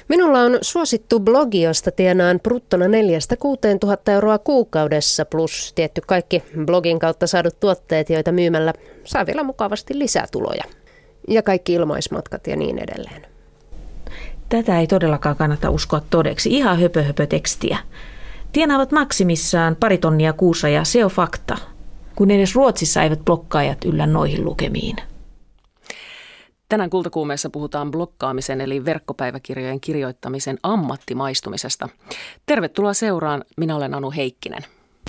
Minulla on suosittu blogi, josta tienaan bruttona 4 000–6 000 euroa kuukaudessa plus tietty kaikki blogin kautta saadut tuotteet, joita myymällä saa vielä mukavasti lisätuloja. Ja kaikki ilmaismatkat ja niin edelleen. Tätä ei todellakaan kannata uskoa todeksi. Ihan höpö-höpö-tekstiä. Tienaavat maksimissaan 2 tonnia kuussa ja se on fakta. Kun edes Ruotsissa eivät blokkaajat yllä noihin lukemiin. Tänään Kultakuumeessa puhutaan blokkaamisen eli verkkopäiväkirjojen kirjoittamisen ammattimaistumisesta. Tervetuloa seuraan. Minä olen Anu Heikkinen.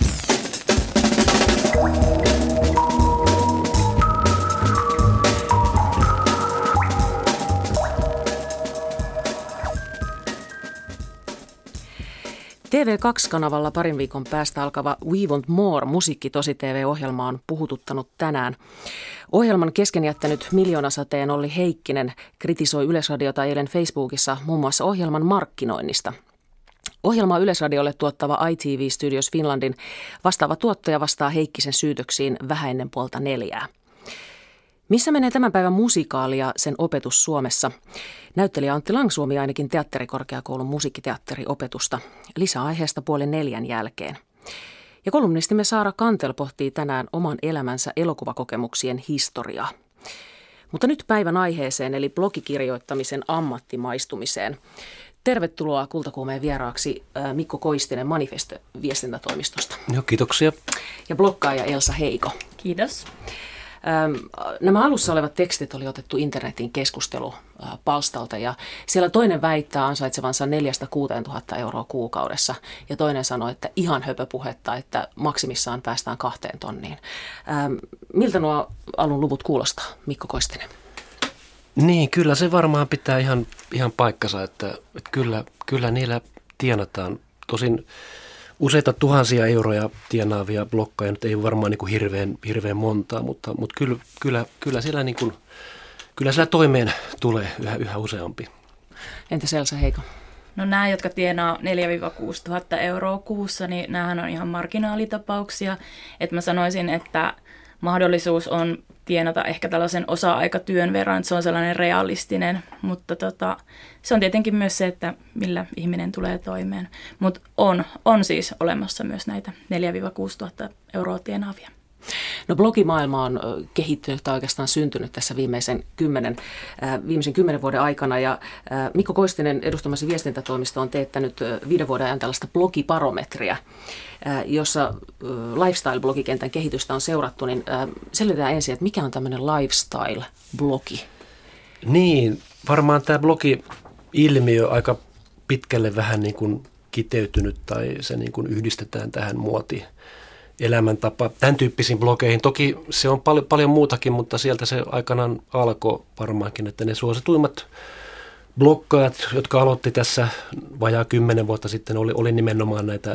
TV2-kanavalla parin viikon päästä alkava We Want More musiikki-tosi-TV-ohjelma on puhututtanut tänään. Ohjelman kesken jättänyt miljoonasateen Olli Heikkinen kritisoi Yleisradiota eilen Facebookissa muun muassa ohjelman markkinoinnista. Ohjelmaa Yleisradiolle tuottava ITV Studios Finlandin vastaava tuottaja vastaa Heikkisen syytöksiin vähän ennen 3:30. Missä menee tämän päivän musikaali ja sen opetus Suomessa? Näyttelijä Antti Langsuomi ainakin Teatterikorkeakoulun musiikkiteatteriopetusta. Lisää aiheesta 3:30 jälkeen. Ja kolumnistimme Saara Kantel pohtii tänään oman elämänsä elokuvakokemuksien historiaa. Mutta nyt päivän aiheeseen eli blogikirjoittamisen ammattimaistumiseen. Tervetuloa Kultakuumeen vieraaksi Mikko Koistinen Manifest-viestintätoimistosta. Joo, kiitoksia. Ja blokkaaja Elsa Heiko. Kiitos. Nämä alussa olevat tekstit oli otettu internetin keskustelupalstalta ja siellä toinen väittää ansaitsevansa 4 000–6 000 euroa kuukaudessa ja toinen sanoi, että ihan höpöpuhetta, että maksimissaan päästään 2 tonniin. Miltä nuo alun luvut kuulostaa, Mikko Koistinen? Niin, kyllä se varmaan pitää ihan paikkansa, että kyllä niillä tienataan. Tosin useita tuhansia euroja tienaavia blokkaajia nyt ei varmaan niin kuin hirveän montaa, mutta kyllä siellä niin kuin, kyllä siellä toimeen tulee yhä useampi. Entäs Elsa Heiko? No nämä, jotka tienaa 4–6 000 euroa kuussa, niin näähän on ihan marginaalitapauksia. Että mä sanoisin, että mahdollisuus on tienata ehkä tällaisen osa-aikatyön verran, että se on sellainen realistinen, mutta se on tietenkin myös se, että millä ihminen tulee toimeen. Mutta on siis olemassa myös näitä 4–6 000 euroa tienaavia. No blogimaailma on kehittynyt tai oikeastaan syntynyt tässä viimeisen 10 vuoden aikana ja Mikko Koistinen edustamasi viestintätoimisto on teettänyt 5 vuoden ajan tällaista blogibarometria, jossa lifestyle-blogikentän kehitystä on seurattu, niin selvitetään ensin, että mikä on tämmöinen lifestyle-blogi? Niin, varmaan tämä blogi-ilmiö aika pitkälle vähän niin kuin kiteytynyt tai se niin kuin yhdistetään tähän elämäntapa, tämän tyyppisiin blogeihin. Toki se on paljon muutakin, mutta sieltä se aikanaan alkoi varmaankin, että ne suosituimmat bloggaajat, jotka aloitti tässä vajaa 10 vuotta sitten, oli nimenomaan näitä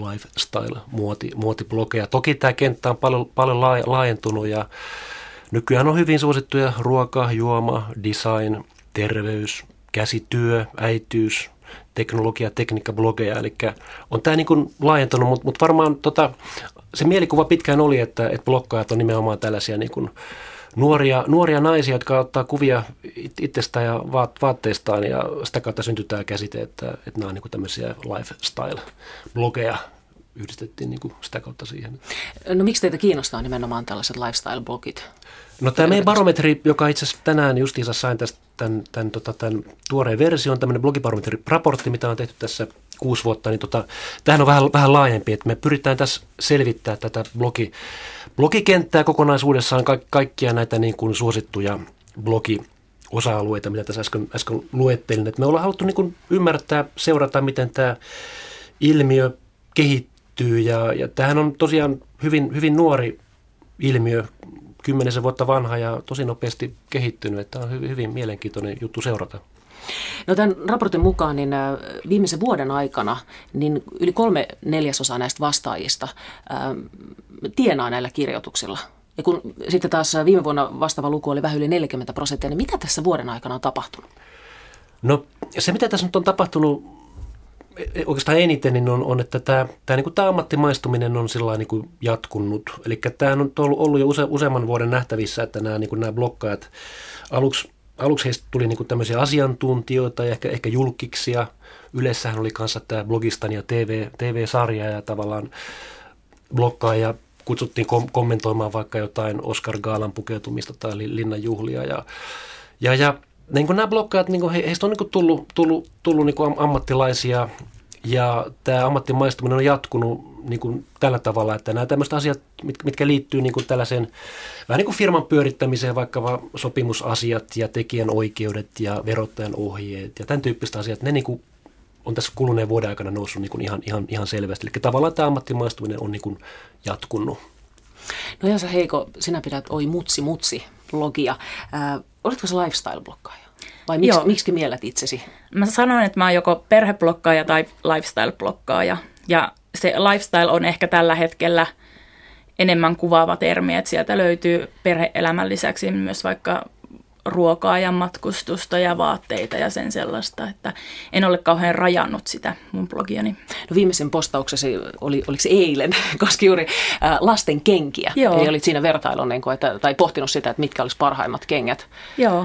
lifestyle-muotiblogeja. Toki tämä kenttä on paljon laajentunut ja nykyään on hyvin suosittuja ruoka, juoma, design, terveys, käsityö, äitiys, teknologia, tekniikkablogeja, eli on tämä niin kuin laajentunut, mutta varmaan se mielikuva pitkään oli, että bloggaajat on nimenomaan tällaisia niin kuin nuoria naisia, jotka ottaa kuvia itsestään ja vaatteistaan ja sitä kautta syntyy tämä käsite, että nämä on niin kuin tämmöisiä lifestyle-blogeja. Yhdistettiin niin kuin sitä kautta siihen. No miksi teitä kiinnostaa nimenomaan tällaiset lifestyle-blogit? No tämä meidän barometri, joka itse asiassa tänään justiinsa sain tämän tuoreen version, tämmöinen blogibarometri-raportti, mitä on tehty tässä 6 vuotta, niin tämähän on vähän laajempi, että me pyritään tässä selvittää tätä blogikenttää kokonaisuudessaan, kaikkia näitä niin kuin suosittuja blogiosa-alueita, mitä tässä äsken luettelin. Että me ollaan haluttu niin kuin ymmärtää, seurata, miten tämä ilmiö kehittyy ja tämähän on tosiaan hyvin nuori ilmiö, 10 vuotta vanha ja tosi nopeasti kehittynyt, että on hyvin mielenkiintoinen juttu seurata. No tämän raportin mukaan niin viimeisen vuoden aikana niin yli 3/4 näistä vastaajista tienaa näillä kirjoituksilla. Ja kun sitten taas viime vuonna vastaava luku oli vähän yli 40%, niin mitä tässä vuoden aikana on tapahtunut? No se mitä tässä nyt on tapahtunut oikeastaan eniten niin on, että tämä ammattimaistuminen on sillä niin kuin jatkunut. Eli tämä on ollut jo useamman vuoden nähtävissä, että nämä bloggaajat aluksi heistä tuli niin kuin tämmöisiä asiantuntijoita ja ehkä julkkiksia. Ylessähän oli kanssa tämä Blogistan ja TV-sarja ja tavallaan blokkaaja kutsuttiin kommentoimaan vaikka jotain Oscar Gaalan pukeutumista tai linnanjuhlia. Ja niin kuin nämä blokkaajat, niin kuin heistä on niin kuin tullut niin kuin ammattilaisia ja tämä ammattimaistuminen on jatkunut niin kuin tällä tavalla, että nämä tämmöiset asiat, mitkä liittyy niin kuin tällaiseen vähän niin kuin firman pyörittämiseen, vaikka sopimusasiat ja tekijän oikeudet ja verottajan ohjeet ja tämän tyyppiset asiat, ne niin kuin on tässä kuluneen vuoden aikana noussut niin kuin ihan selvästi. Eli tavallaan tämä ammattimaistuminen on niin kuin jatkunut. No Elsa Heiko, sinä pidät Oi mutsi blogia. Oletko se lifestyle-blokkaaja? Vai miksi miellet itsesi? Mä sanoin, että mä oon joko perheblokkaaja tai lifestyle-blokkaaja. Ja se lifestyle on ehkä tällä hetkellä enemmän kuvaava termi, että sieltä löytyy perhe-elämän lisäksi myös vaikka ruokaa ja matkustusta ja vaatteita ja sen sellaista, että en ole kauhean rajannut sitä mun blogiani. No viimeisen postauksesi oliko se eilen, koski juuri lasten kenkiä. Joo. Eli olit siinä vertailun, tai pohtinut sitä, että mitkä olisi parhaimmat kengät. Joo.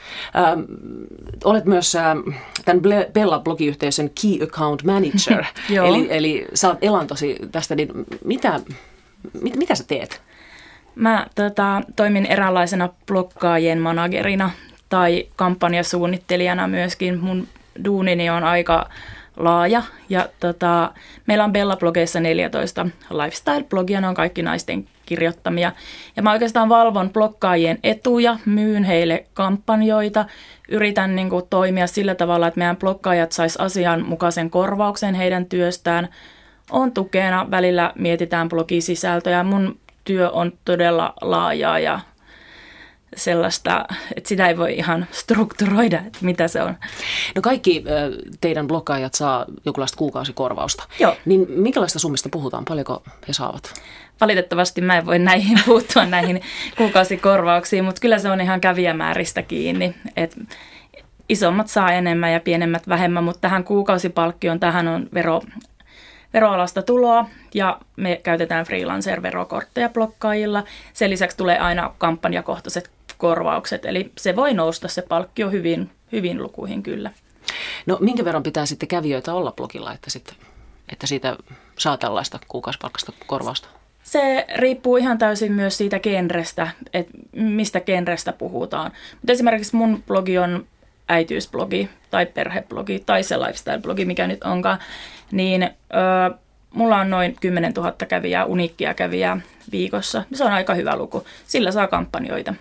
Olet myös tämän Bella-blogiyhteisön Key Account Manager, eli saat elantosi tästä, niin mitä sä teet? Mä toimin eräänlaisena blokkaajien managerina tai kampanjasuunnittelijana myöskin. Mun duunini on aika laaja ja meillä on Bella-blogeissa 14 lifestyle-blogia, ne on kaikki naisten kirjoittamia. Ja mä oikeastaan valvon blokkaajien etuja, myyn heille kampanjoita, yritän niin kuin toimia sillä tavalla, että meidän blokkaajat sais asianmukaisen korvauksen heidän työstään. On tukena, välillä mietitään blogisisältöjä. Mun työ on todella laajaa ja sellaista, että sitä ei voi ihan strukturoida, että mitä se on. No kaikki teidän blokkaajat saa jonkinlaista kuukausikorvausta. Joo. Niin minkälaista summista puhutaan? Paljonko he saavat? Valitettavasti mä en voi puuttua näihin kuukausikorvauksiin, mutta kyllä se on ihan kävijämääristä kiinni. Et isommat saa enemmän ja pienemmät vähemmän, mutta tähän kuukausipalkkioon, tähän on veroalasta tuloa ja me käytetään freelancer-verokortteja blokkaajilla. Sen lisäksi tulee aina kampanjakohtaiset korvaukset, eli se voi nousta se palkkio hyvin lukuihin kyllä. No minkä verran pitää sitten kävijöitä olla blogilla, että siitä saa tällaista kuukausipalkkasta korvausta? Se riippuu ihan täysin myös siitä genrestä, että mistä genrestä puhutaan. Mutta esimerkiksi mun blogi on äitiysblogi tai perheblogi tai se lifestyle-blogi, mikä nyt onkaan, niin mulla on noin 10 000 kävijää, uniikkia kävijää viikossa. Se on aika hyvä luku. Sillä saa kampanjoita.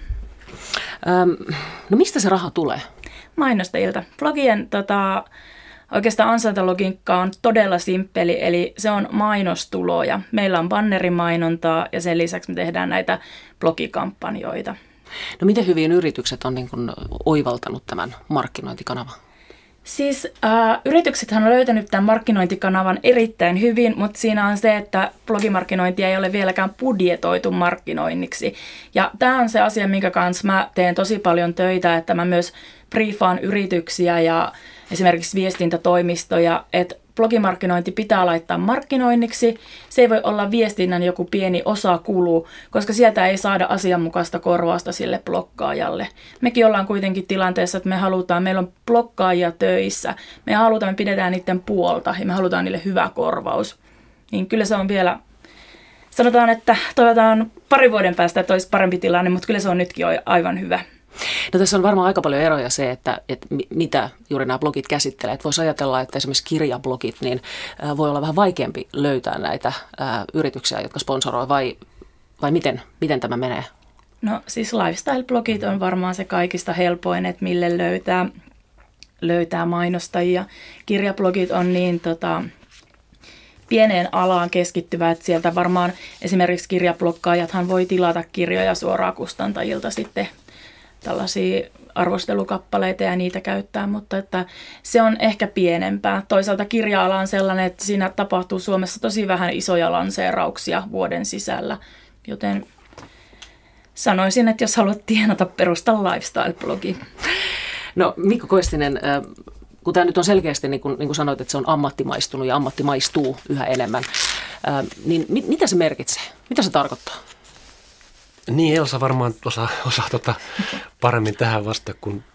No mistä se raha tulee? Mainostajilta. Blogien oikeastaan ansaintalogiikka on todella simppeli, eli se on mainostuloja. Meillä on bannerimainontaa ja sen lisäksi me tehdään näitä blogikampanjoita. No miten hyvin yritykset on niin kuin oivaltanut tämän markkinointikanavan? Siis yrityksethän on löytänyt tämän markkinointikanavan erittäin hyvin, mutta siinä on se, että blogimarkkinointia ei ole vieläkään budjetoitu markkinoinniksi. Ja tämä on se asia, minkä kanssa mä teen tosi paljon töitä, että mä myös briefaan yrityksiä ja esimerkiksi viestintätoimistoja, että blogimarkkinointi pitää laittaa markkinoinniksi. Se ei voi olla viestinnän joku pieni osakulu, koska sieltä ei saada asianmukaista korvausta sille blokkaajalle. Mekin ollaan kuitenkin tilanteessa, että meillä on blokkaajia töissä. Me pidetään niiden puolta ja me halutaan niille hyvä korvaus. Niin kyllä se on vielä, sanotaan, että toivotaan 2 vuoden päästä, että olisi parempi tilanne, mutta kyllä se on nytkin aivan hyvä. No tässä on varmaan aika paljon eroja se, että mitä juuri nämä blogit käsittelee. Voisi ajatella, että esimerkiksi kirjablogit, niin voi olla vähän vaikeampi löytää näitä yrityksiä, jotka sponsoroi, vai miten tämä menee? No siis lifestyle-blogit on varmaan se kaikista helpoin, että mille löytää mainostajia. Kirjablogit on niin pieneen alaan keskittyvä, että sieltä varmaan esimerkiksi kirjablokkaajathan voi tilata kirjoja suoraan kustantajilta sitten tällaisia arvostelukappaleita ja niitä käyttää, mutta että se on ehkä pienempää. Toisaalta kirja-ala on sellainen, että siinä tapahtuu Suomessa tosi vähän isoja lanseerauksia vuoden sisällä, joten sanoisin, että jos haluat tienata, perusta lifestyle-blogi. No Mikko Koistinen, kun tämä nyt on selkeästi, niin kuin sanoit, että se on ammattimaistunut ja ammattimaistuu yhä enemmän, niin mitä se merkitsee? Mitä se tarkoittaa? Niin, Elsa varmaan osaa paremmin tähän vasta, kun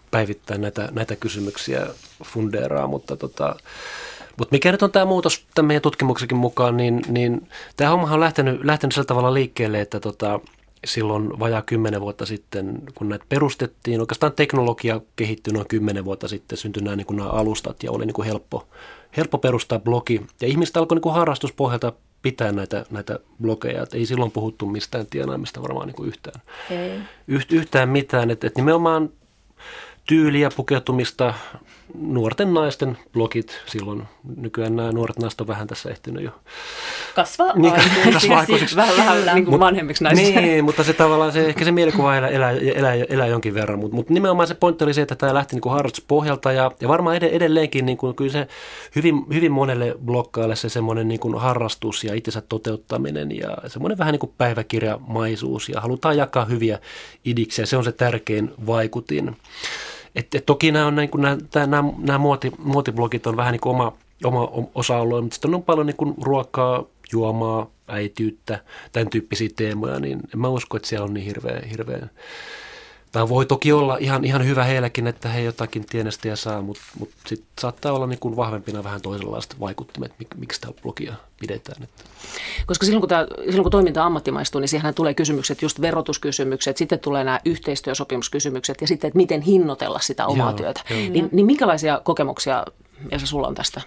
päivittäin näitä kysymyksiä fundeeraa, mutta mikä nyt on tämä muutos tämän meidän tutkimuksenkin mukaan, niin tämä hommahan on lähtenyt sillä tavalla liikkeelle, että silloin vajaa 10 vuotta sitten, kun näitä perustettiin, oikeastaan teknologia kehittyi noin 10 vuotta sitten, syntyi nämä alustat ja oli niin kuin helppo perustaa blogi. Ja ihmiset alkoi niin kuin harrastuspohjalta pitää näitä blogeja, että ei silloin puhuttu mistään tienaamista varmaan niin kuin yhtään mitään, että nimenomaan tyyliä, pukeutumista, nuorten naisten blogit silloin. Nykyään nämä nuoret naiset on vähän tässä ehtinyt jo kasvaa aikuisiksi. Vähän niin kuin vanhemmiksi naisiksi. Niin, mutta se tavallaan ehkä se mielikuva elää jonkin verran. Mutta nimenomaan se pointti oli se, että tämä lähti niin kuin harrastuspohjalta ja varmaan edelleenkin niin kuin, kyllä se hyvin monelle blokkaajalle se semmoinen niin kuin harrastus ja itsensä toteuttaminen ja semmoinen vähän niin kuin päiväkirjamaisuus ja halutaan jakaa hyviä idiksejä. Se on se tärkein vaikutin. Toki nämä muotiblogit on vähän niin kuin oma osa-alue, mutta sitten on paljon niin kuin ruokaa, juomaa, äitiyttä, tämän tyyppisiä teemoja, niin en mä usko, että siellä on niin hirveä. Tämä voi toki olla ihan hyvä heilläkin, että he jotakin tienestiä saa, mutta sitten saattaa olla niin kuin vahvempina vähän toisenlaista vaikuttimet, miksi tämä blogia pidetään. Koska silloin kun toiminta ammattimaistuu, niin siihen tulee kysymykset, just verotuskysymykset, sitten tulee nämä yhteistyösopimuskysymykset ja sitten, että miten hinnoitella sitä omaa työtä. Niin minkälaisia kokemuksia, Elsa, sulla on tästä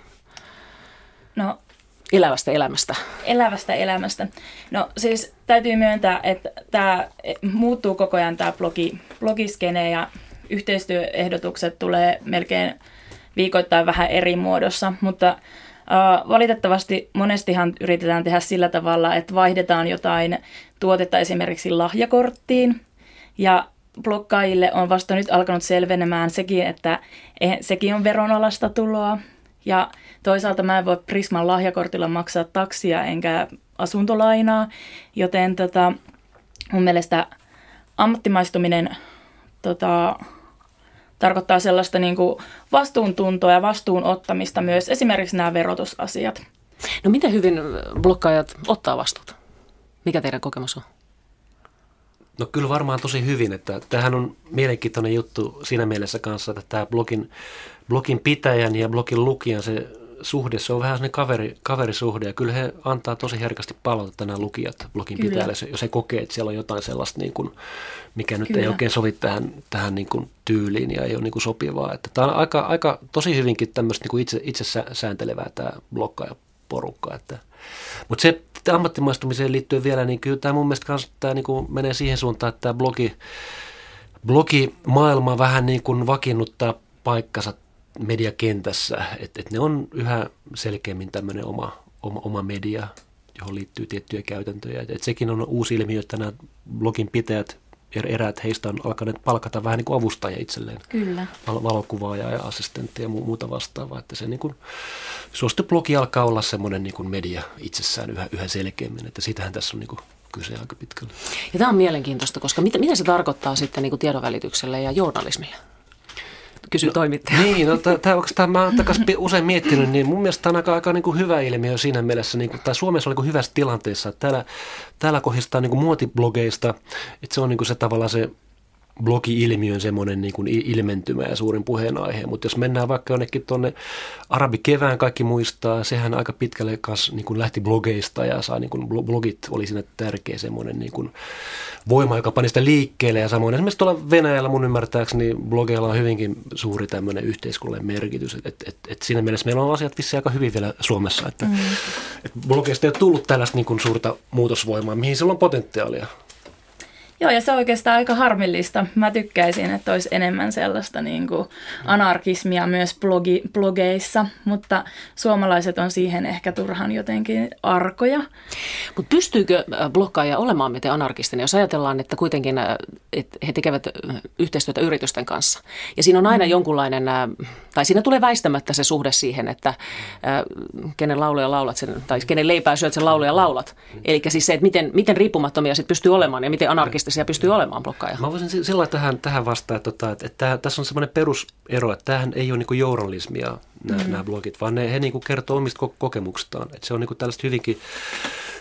elävästä elämästä? No siis täytyy myöntää, että tämä muuttuu koko ajan tämä blogiskene ja yhteistyöehdotukset tulee melkein viikoittain vähän eri muodossa, mutta valitettavasti monestihan yritetään tehdä sillä tavalla, että vaihdetaan jotain tuotetta esimerkiksi lahjakorttiin ja bloggaajille on vasta nyt alkanut selvenemään sekin, että sekin on veronalaista tuloa ja toisaalta mä en voi Prisman lahjakortilla maksaa taksia enkä asuntolainaa, joten mun mielestä ammattimaistuminen tarkoittaa sellaista niin kuin vastuuntuntoa ja vastuun ottamista myös, esimerkiksi nämä verotusasiat. No miten hyvin bloggaajat ottaa vastuuta? Mikä teidän kokemus on? No kyllä varmaan tosi hyvin, että tämähän on mielenkiintoinen juttu siinä mielessä kanssa, että tämä blogin pitäjän ja blogin lukijan se suhde, se on vähän sellainen kaverisuhde ja kyllä he antaa tosi herkästi palautetta nämä lukijat blogin pitäjälle, jos he kokee, että siellä on jotain sellaista, niin kuin, mikä nyt ei oikein sovi tähän niin kuin tyyliin ja ei ole niin kuin sopivaa. Että tämä on aika tosi hyvinkin tämmöistä niin kuin itse sääntelevää tämä bloggaajaporukka. Mutta se ammattimaistumiseen liittyen vielä, niin kyllä tämä mun mielestä kanssa tämä niin kuin menee siihen suuntaan, että tämä blogimaailma vähän niin kuin vakiinnuttaa paikkansa mediakentässä, että ne on yhä selkeämmin tämmöinen oma media, johon liittyy tiettyjä käytäntöjä. Et sekin on uusi ilmiö, että nämä blogin pitäjät, eräät heistä on alkaneet palkata vähän niin kuin avustajia itselleen. Kyllä. Valokuvaajaa ja assistenttia ja muuta vastaavaa. Että se niin kuin, suositublogi alkaa olla semmoinen niin kuin media itsessään yhä selkeämmin, että sitähän tässä on niin kuin kyse aika pitkälle. Ja tämä on mielenkiintoista, koska mitä se tarkoittaa sitten niin kuin tiedonvälitykselle ja journalismille? Kysyy toimittaja. Niin, tämä oikeastaan mä oon usein miettinyt, niin mun mielestä tämä on aika niin kuin hyvä ilmiö siinä mielessä, niin kuin, tai Suomessa on niin kuin hyvässä tilanteessa, että täällä kohdistaa niin kuin muotiblogeista, että se on niin kuin se tavallaan se blogi-ilmiön semmoinen niin kuin ilmentymä ja suurin puheenaihe, mutta jos mennään vaikka jonnekin tuonne arabikevään, kaikki muistaa, sehän aika pitkälle kanssa niin kuin lähti blogeista ja saa niin kuin blogit oli siinä tärkeä semmoinen niin kuin voima, joka pani sitä liikkeelle ja samoin esimerkiksi tuolla Venäjällä mun ymmärtääkseni blogeilla on hyvinkin suuri tämmöinen yhteiskunnallinen merkitys, että siinä mielessä meillä on asiat vissiin aika hyvin vielä Suomessa, että blogeista ei ole tullut tällaista niin kuin suurta muutosvoimaa, mihin sillä on potentiaalia. Joo, ja se on oikeastaan aika harmillista. Mä tykkäisin, että olisi enemmän sellaista niin kuin anarkismia myös blogeissa, mutta suomalaiset on siihen ehkä turhan jotenkin arkoja. Mutta pystyykö bloggaaja olemaan miten anarkistinen, jos ajatellaan, että kuitenkin että he tekevät yhteistyötä yritysten kanssa. Ja siinä on aina jonkunlainen, tai siinä tulee väistämättä se suhde siihen, että kenen lauluja laulat sen, tai kenen leipää syöt sen lauluja laulat. Eli siis se, että miten riippumattomia sitten pystyy olemaan ja miten anarkistisia pystyy olemaan bloggaaja. Mä voisin sillä tähän vastaan, että tässä on semmoinen perusero, että tämähän ei ole niin kuin journalismia nämä blogit, vaan he niin kuin kertoo omista kokemuksistaan. Että se on niin kuin tällaista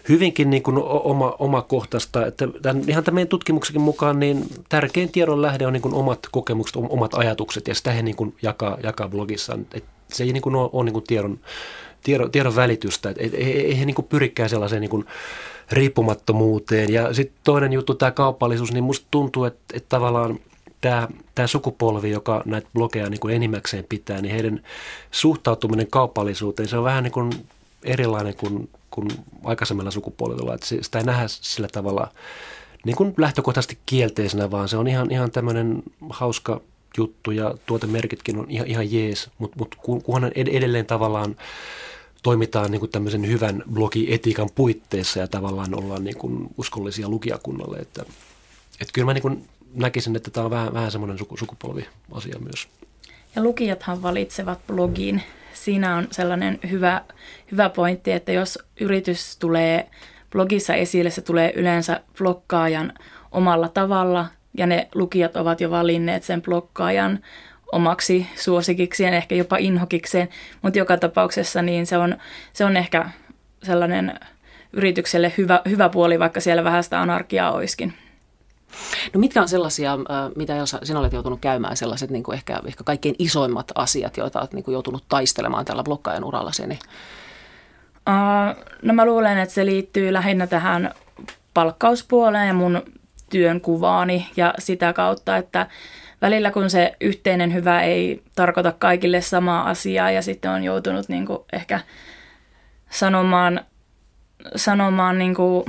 hyvinkin niin kuin omakohtaista, että ihan tämän meidän tutkimuksenkin mukaan niin tärkein tiedon lähde on niin kuin omat kokemukset, omat ajatukset ja sitä he niin kuin jakaa blogissaan. Et se ei niin kuin ole niin kuin tiedon välitystä, ei he niin kuin pyrikään sellaiseen niin kuin riippumattomuuteen. Ja sitten toinen juttu, tämä kaupallisuus, niin musta tuntuu, että tavallaan tämä sukupolvi, joka näitä blogeja niin kuin enimmäkseen pitää, niin heidän suhtautuminen kaupallisuuteen, se on vähän niin kuin erilainen kuin aikaisemmilla sukupolvilla. Että sitä ei nähdä sillä tavalla niin kuin lähtökohtaisesti kielteisenä, vaan se on ihan tämmöinen hauska juttu ja tuotemerkitkin on ihan jees, mutta kunhan edelleen tavallaan toimitaan niin kuin tämmöisen hyvän blogietiikan puitteissa ja tavallaan ollaan niin kuin uskollisia lukijakunnalle. Että kyllä mä niin kuin näkisin, että tämä on vähän semmoinen sukupolviasia myös. Ja lukijathan valitsevat blogin. Siinä on sellainen hyvä pointti, että jos yritys tulee blogissa esille, se tulee yleensä blokkaajan omalla tavalla ja ne lukijat ovat jo valinneet sen blokkaajan omaksi suosikikseen, ehkä jopa inhokikseen, mutta joka tapauksessa niin se on ehkä sellainen yritykselle hyvä puoli, vaikka siellä vähän sitä anarkiaa olisikin. No mitkä on sellaisia, mitä Elsa, sinä olet joutunut käymään, sellaiset niin kuin ehkä kaikkein isoimmat asiat, joita olet niin kuin joutunut taistelemaan tällä blokkaajan urallasi? No mä luulen, että se liittyy lähinnä tähän palkkauspuoleen ja mun työnkuvaani ja sitä kautta, että välillä kun se yhteinen hyvä ei tarkoita kaikille samaa asiaa ja sitten on joutunut niin kuin ehkä sanomaan niin kuin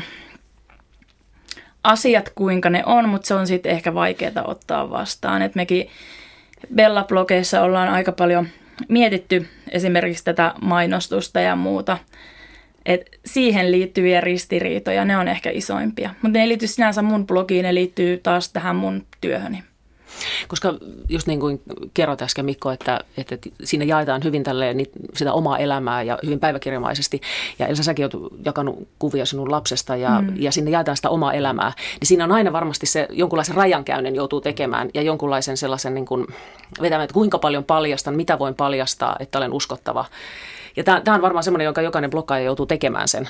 asiat kuinka ne on, mutta se on sitten ehkä vaikeaa ottaa vastaan. Et mekin Bella-blogeissa ollaan aika paljon mietitty esimerkiksi tätä mainostusta ja muuta. Et siihen liittyviä ristiriitoja, ne on ehkä isoimpia. Mutta ne ei liity sinänsä mun blogiin, ne liittyy taas tähän mun työhöni. Koska just niin kuin kerroit äsken Mikko, että siinä jaetaan hyvin sitä omaa elämää ja hyvin päiväkirjamaisesti. Ja Elsa, säkin olet jakanut kuvia sinun lapsesta ja sinne jaetaan sitä omaa elämää. Niin siinä on aina varmasti se jonkunlaisen rajankäynnin joutuu tekemään ja jonkunlaisen sellaisen niin kuin vetämään, että kuinka paljon paljastan, mitä voin paljastaa, että olen uskottava. Ja tämä on varmaan semmoinen, jonka jokainen bloggaaja joutuu tekemään sen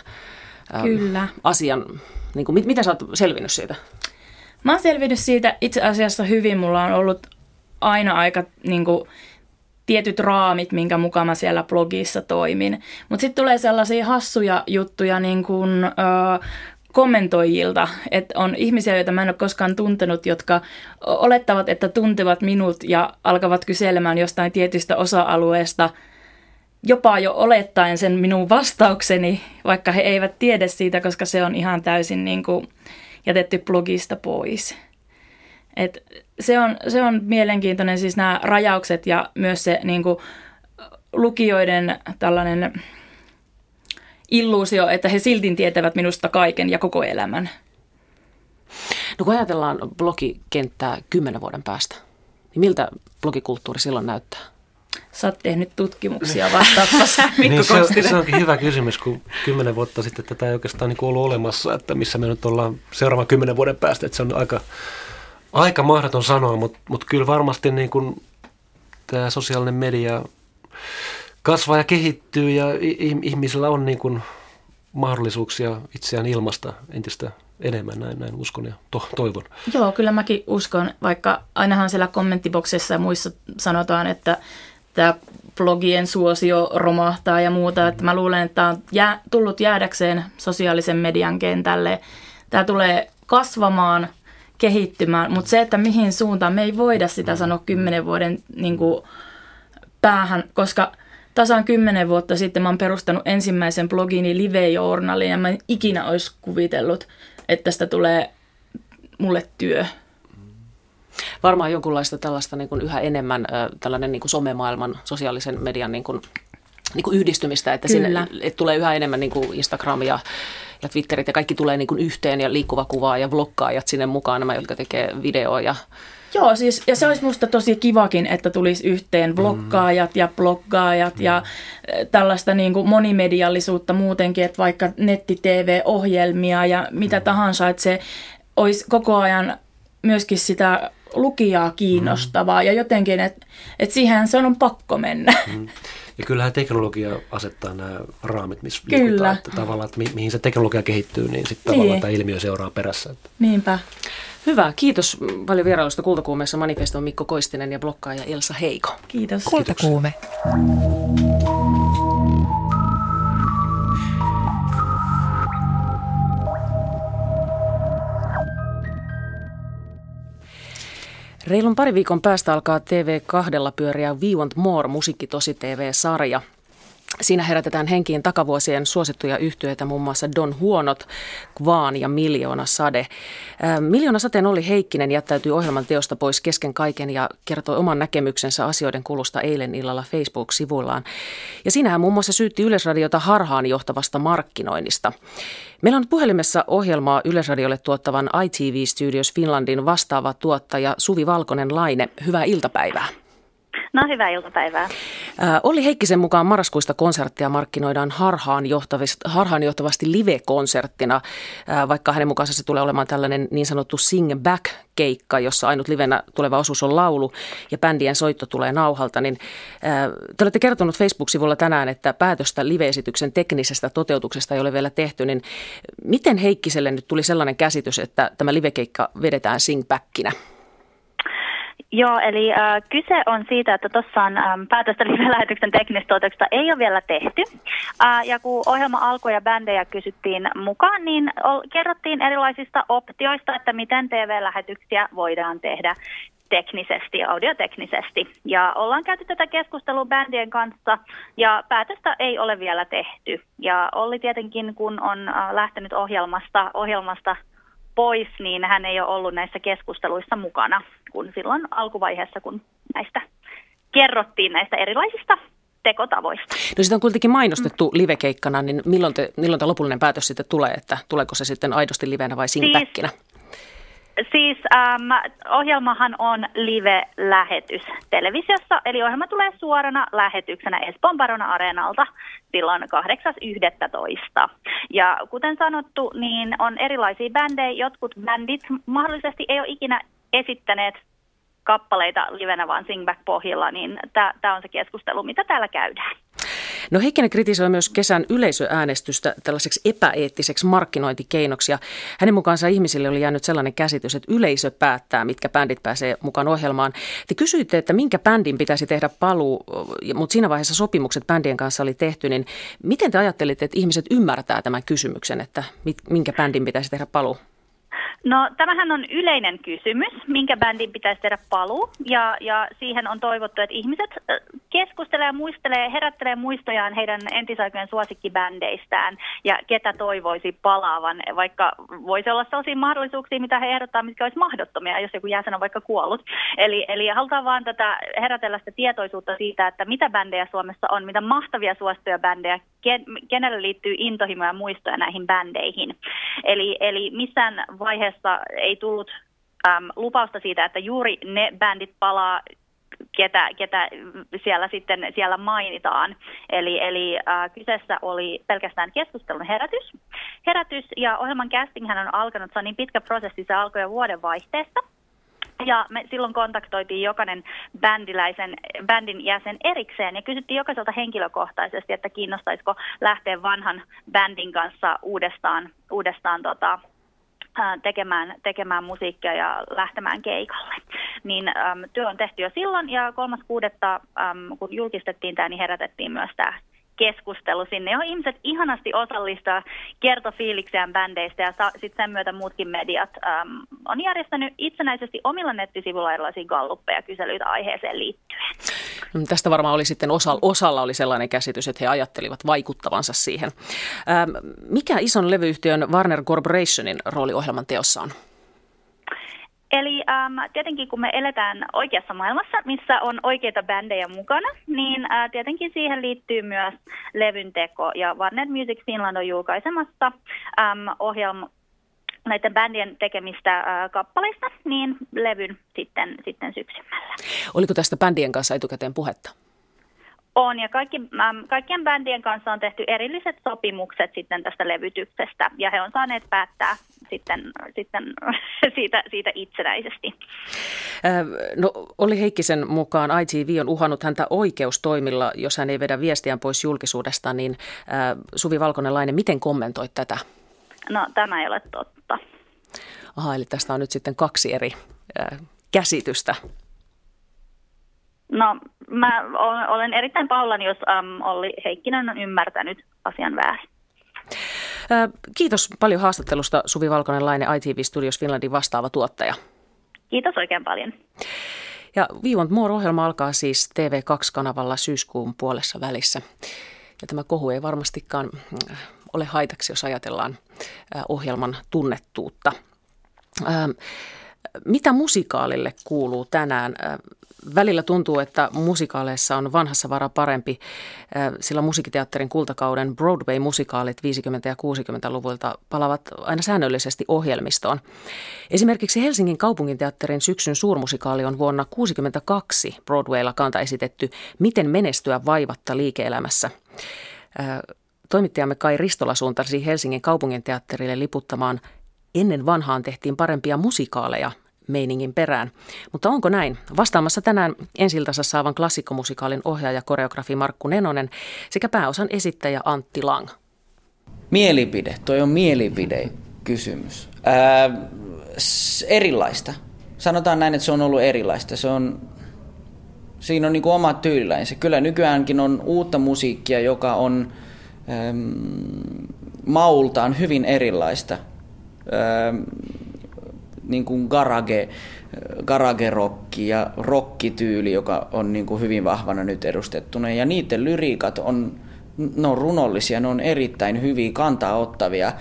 asian. Niin kuin, mitä sä oot selvinnyt siitä? Mä oon selvinnyt siitä itse asiassa hyvin. Mulla on ollut aina aika niin kuin, tietyt raamit, minkä mukaan mä siellä blogissa toimin. Mutta sitten tulee sellaisia hassuja juttuja niin kuin, kommentoijilta, että on ihmisiä, joita mä en ole koskaan tuntenut, jotka olettavat, että tuntevat minut ja alkavat kyselemään jostain tietystä osa-alueesta, jopa jo olettaen sen minun vastaukseni, vaikka he eivät tiedä siitä, koska se on ihan täysin niin kuin jätetty blogista pois. Et se on mielenkiintoinen, siis nämä rajaukset ja myös se niin kuin lukijoiden tällainen illuusio, että he silti tietävät minusta kaiken ja koko elämän. No kun ajatellaan blogikenttää 10 vuoden päästä, niin miltä blogikulttuuri silloin näyttää? Sä oot tehnyt tutkimuksia, vastaappa sä, Mikko niin Kostinen. Se onkin hyvä kysymys, kun 10 vuotta sitten tätä ei oikeastaan niin ollut olemassa, että missä me nyt ollaan seuraavan 10 vuoden päästä. Että se on aika mahdoton sanoa, mutta kyllä varmasti niin kuin tämä sosiaalinen media kasvaa ja kehittyy ja ihmisillä on niin kuin mahdollisuuksia itseään ilmaista entistä enemmän, näin uskon ja toivon. Joo, kyllä mäkin uskon, vaikka ainahan siellä kommenttiboksissa ja muissa sanotaan, että tämä blogien suosio romahtaa ja muuta, että mä luulen, että tämä on tullut jäädäkseen sosiaalisen median kentälle. Tämä tulee kasvamaan, kehittymään, mutta se, että mihin suuntaan, me ei voida sitä sanoa 10 vuoden niin kuin, päähän, koska tasan 10 vuotta sitten mä oon perustanut ensimmäisen blogini Live Journalin ja mä en ikinä olisi kuvitellut, että tästä tulee mulle työ. Varmaan jonkunlaista tällaista niin kuin yhä enemmän tällainen niin kuin somemaailman, sosiaalisen median niin kuin yhdistymistä, että sinne että tulee yhä enemmän niin kuin Instagram ja Twitterit ja kaikki tulee niin kuin yhteen ja liikkuva kuva ja vloggaajat sinne mukaan, nämä, jotka tekee videoja. Joo, siis, ja se olisi musta tosi kivakin, että tulisi yhteen vloggaajat ja bloggaajat ja tällaista niin kuin monimediallisuutta muutenkin, että vaikka netti-tv-ohjelmia ja mitä tahansa, että se olisi koko ajan myöskin sitä lukijaa kiinnostavaa ja jotenkin, että siihen se on pakko mennä. Ja kyllähän teknologia asettaa nämä raamit, missä liikutaan. Että tavallaan, että mihin se teknologia kehittyy, niin sitten tavallaan tämä ilmiö seuraa perässä. Niinpä. Hyvä. Kiitos paljon vierailusta Kultakuumeessa. Manifeston Mikko Koistinen ja blokkaaja Elsa Heiko. Kiitos. Kultakuume. Reilun pari viikon päästä alkaa TV2 pyöriä We Want More musiikkitosi TV-sarja. Siinä herätetään henkiin takavuosien suosittuja yhtyeitä, muun muassa Don Huonot, Kvaan ja Miljoona Sade. Miljoona Sateen Olli Heikkinen jättäytyi ohjelman teosta pois kesken kaiken ja kertoi oman näkemyksensä asioiden kulusta eilen illalla Facebook-sivuillaan. Ja siinä hän muun muassa syytti Yleisradiota harhaan johtavasta markkinoinnista. Meillä on puhelimessa ohjelmaa Yleisradiolle tuottavan ITV Studios Finlandin vastaava tuottaja Suvi Valkonen-Laine. Hyvää iltapäivää. No, hyvää iltapäivää. Olli Heikkisen mukaan marraskuista konserttia markkinoidaan harhaanjohtavasti live-konserttina, vaikka hänen mukaansa se tulee olemaan tällainen niin sanottu sing back-keikka, jossa ainut livenä tuleva osuus on laulu ja bändien soitto tulee nauhalta. Niin, te olette kertonut Facebook-sivulla tänään, että päätöstä live-esityksen teknisestä toteutuksesta ei ole vielä tehty, niin miten Heikkiselle nyt tuli sellainen käsitys, että tämä live-keikka vedetään sing backinä? Joo, eli kyse on siitä, että tuossa on päätöstä live-lähetyksen teknistä toteutuksesta ei ole vielä tehty. Ja kun ohjelma alkoi ja bändejä kysyttiin mukaan, niin kerrottiin erilaisista optioista, että miten TV-lähetyksiä voidaan tehdä teknisesti, audioteknisesti. Ja ollaan käyty tätä keskustelua bändien kanssa ja päätöstä ei ole vielä tehty. Ja Olli tietenkin, kun on lähtenyt ohjelmasta pois, niin hän ei ole ollut näissä keskusteluissa mukana, kun silloin alkuvaiheessa, kun näistä kerrottiin näistä erilaisista tekotavoista. No sitä on kuitenkin mainostettu livekeikkana, niin milloin tämä lopullinen päätös sitten tulee, että tuleeko se sitten aidosti livenä vai sing-backinä? Siis ohjelmahan on live-lähetys televisiossa, eli ohjelma tulee suorana lähetyksenä Espoon Barona-areenalta silloin 8.11. Ja kuten sanottu, niin on erilaisia bändejä. Jotkut bändit mahdollisesti ei ole ikinä esittäneet kappaleita livenä, vaan sing-back-pohjilla, niin tämä on se keskustelu, mitä täällä käydään. No Heikkinen kritisoi myös kesän yleisöäänestystä tällaiseksi epäeettiseksi markkinointikeinoksi ja hänen mukaansa ihmisille oli jäänyt sellainen käsitys, että yleisö päättää, mitkä bändit pääsee mukaan ohjelmaan. Te kysyitte, että minkä bändin pitäisi tehdä paluu, mutta siinä vaiheessa sopimukset bändien kanssa oli tehty, niin miten te ajattelitte, että ihmiset ymmärtää tämän kysymyksen, että minkä bändin pitäisi tehdä paluu? No tämähän on yleinen kysymys, minkä bändin pitäisi tehdä paluu ja siihen on toivottu, että ihmiset keskustelee ja herättelee muistojaan heidän entisaikojen suosikkibändeistään ja ketä toivoisi palaavan, vaikka voisi olla sellaisia mahdollisuuksia, mitä he ehdottaa, mitkä olisi mahdottomia, jos joku jäsen on vaikka kuollut. Eli halutaan vaan herätellä sitä tietoisuutta siitä, että mitä bändejä Suomessa on, mitä mahtavia suosittuja bändejä, kenelle liittyy intohimoja ja muistoja näihin bändeihin. Eli missään vaiheessa ei tullut lupausta siitä, että juuri ne bändit palaa, ketä siellä mainitaan. Eli kyseessä oli pelkästään keskustelun herätys ja ohjelman castinghän on alkanut, se on niin pitkä prosessi, se alkoi jo vuoden vaihteessa. Ja me silloin kontaktoitiin jokainen bändin jäsen erikseen ja kysyttiin jokaiselta henkilökohtaisesti, että kiinnostaisiko lähteä vanhan bändin kanssa uudestaan tekemään musiikkia ja lähtemään keikalle. Niin työ on tehty jo silloin ja 3.6. Kun julkistettiin tämä, niin herätettiin myös tämä keskustelu sinne, johon ihmiset ihanasti osallistaa, kertoi fiiliksiään bändeistä ja sitten sen myötä muutkin mediat on järjestänyt itsenäisesti omilla nettisivuilla erilaisia galluppeja kyselyitä aiheeseen liittyen. Tästä varmaan oli sitten osalla oli sellainen käsitys, että he ajattelivat vaikuttavansa siihen. Mikä ison levyyhtiön Warner Corporationin rooli ohjelman teossa on? Eli tietenkin kun me eletään oikeassa maailmassa, missä on oikeita bändejä mukana, niin tietenkin siihen liittyy myös levyn teko. Ja Warner Music Finland on julkaisemassa ohjelma näiden bändien tekemistä kappaleista, niin levyn sitten syksymällä. Oliko tästä bändien kanssa etukäteen puhetta? On, ja kaikkien bändien kanssa on tehty erilliset sopimukset sitten tästä levytyksestä, ja he on saaneet päättää sitten siitä itsenäisesti. No, Olli Heikkisen mukaan ITV on uhannut häntä oikeustoimilla, jos hän ei vedä viestiään pois julkisuudesta, niin Suvi Valkonen-Laine, miten kommentoit tätä? No, tämä ei ole totta. Aha, eli tästä on nyt sitten kaksi eri käsitystä. No, mä olen erittäin pahoillani, jos Olli Heikkinen on ymmärtänyt asian väärin. Kiitos paljon haastattelusta, Suvi Valkonen-Laine, ITV Studios Finlandin vastaava tuottaja. Kiitos oikein paljon. Ja We Want More-ohjelma alkaa siis TV2-kanavalla syyskuun puolessa välissä. Ja tämä kohu ei varmastikaan ole haitaksi, jos ajatellaan ohjelman tunnettuutta. Mitä musikaalille kuuluu tänään? Välillä tuntuu, että musikaaleissa on vanhassa vara parempi, sillä musiikkiteatterin kultakauden Broadway-musikaalit 50- ja 60-luvulta palavat aina säännöllisesti ohjelmistoon. Esimerkiksi Helsingin kaupunginteatterin syksyn suurmusikaali on vuonna 1962 Broadwaylla kanta esitetty Miten menestyä vaivatta liike-elämässä. Toimittajamme Kai Ristola suuntasi Helsingin kaupunginteatterille liputtamaan Ennen vanhaan tehtiin parempia musikaaleja meiningin perään. Mutta onko näin? Vastaamassa tänään ensi-iltansa saavan klassikkomusikaalin ohjaaja koreografi Markku Nenonen sekä pääosan esittäjä Antti Lang. Mielipide, toi on mielipidekysymys. Erilaista. Sanotaan näin, että se on ollut erilaista. Siinä on niin kuin oma tyylilänsä. Kyllä nykyäänkin on uutta musiikkia, joka on maultaan hyvin erilaista. Niin kuin garage-rokki ja rockityyli, joka on niin kuin hyvin vahvana nyt edustettuna. Ja niiden lyriikat on runollisia, ne on erittäin hyviä, kantaa ottavia.